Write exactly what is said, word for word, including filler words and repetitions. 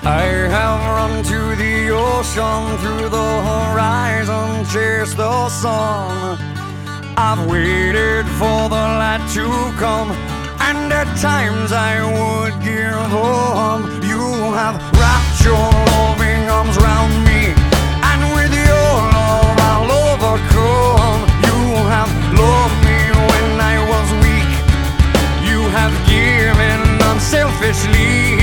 I have run to the ocean, through the horizon, chased the sun. I've waited for the light to come, and at times I would give up. You have wrapped your loving arms round me, and with your love I'll overcome. You have loved me when I was weak. You have given unselfishly.